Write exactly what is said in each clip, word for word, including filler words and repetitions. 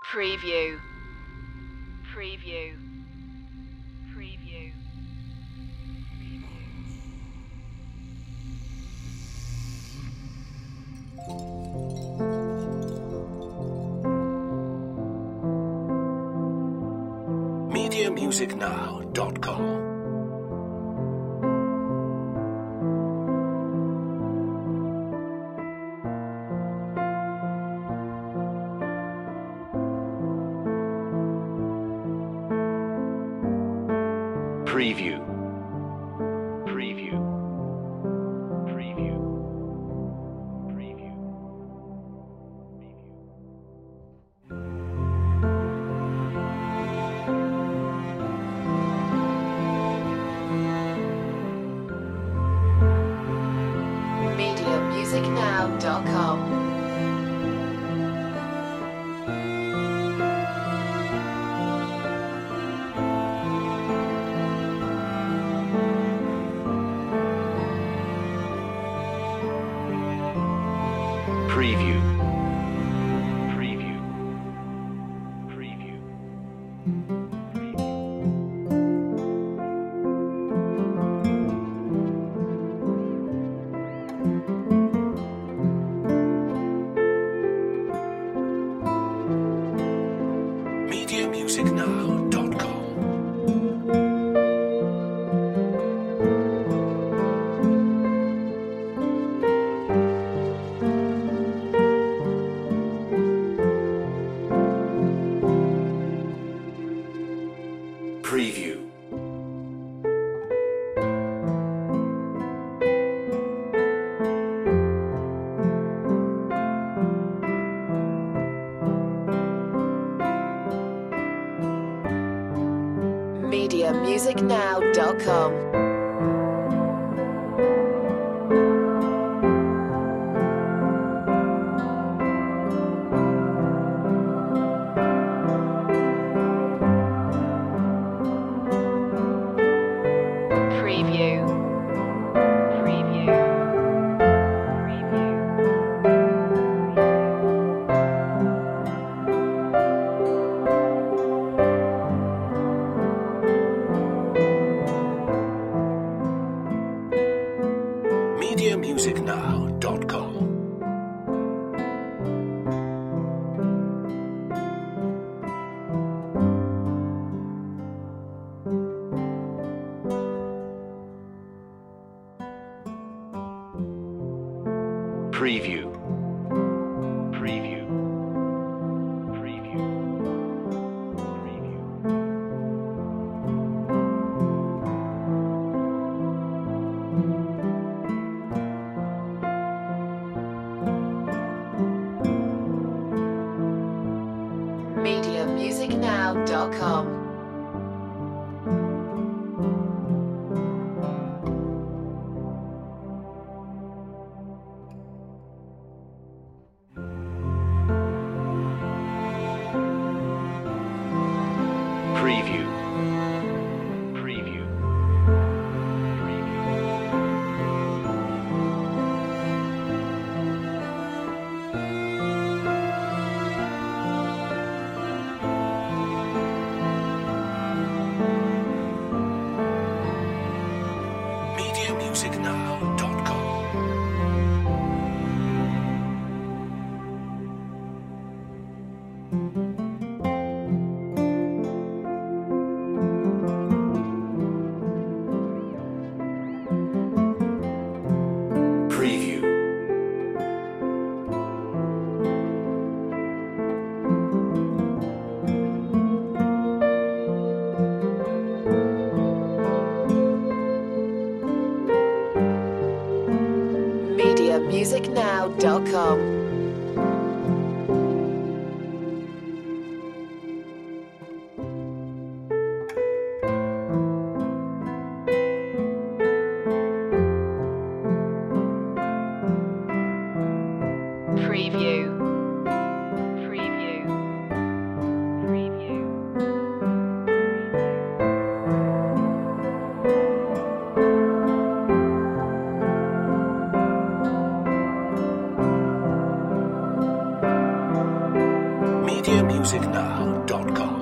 Preview. Preview. Preview. media music now dot com Preview. Preview. Preview. Preview. media music now dot com. Preview. Preview. Preview. media music now dot com Preview. media music now dot com. Preview. Preview. media music now dot com Preview. Preview. Preview. Preview. media music now dot com. Preview. Preview. Preview. media music now dot com Preview. media music now dot com. Preview. Preview. Preview. media music now dot com.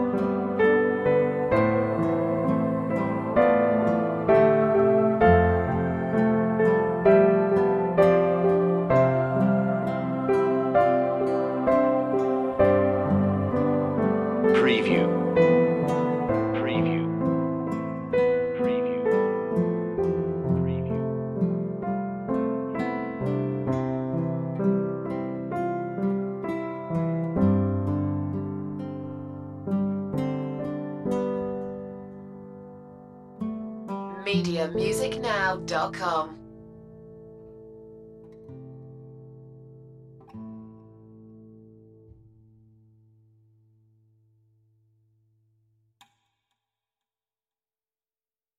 Preview. Preview. Preview. Preview. media music now dot com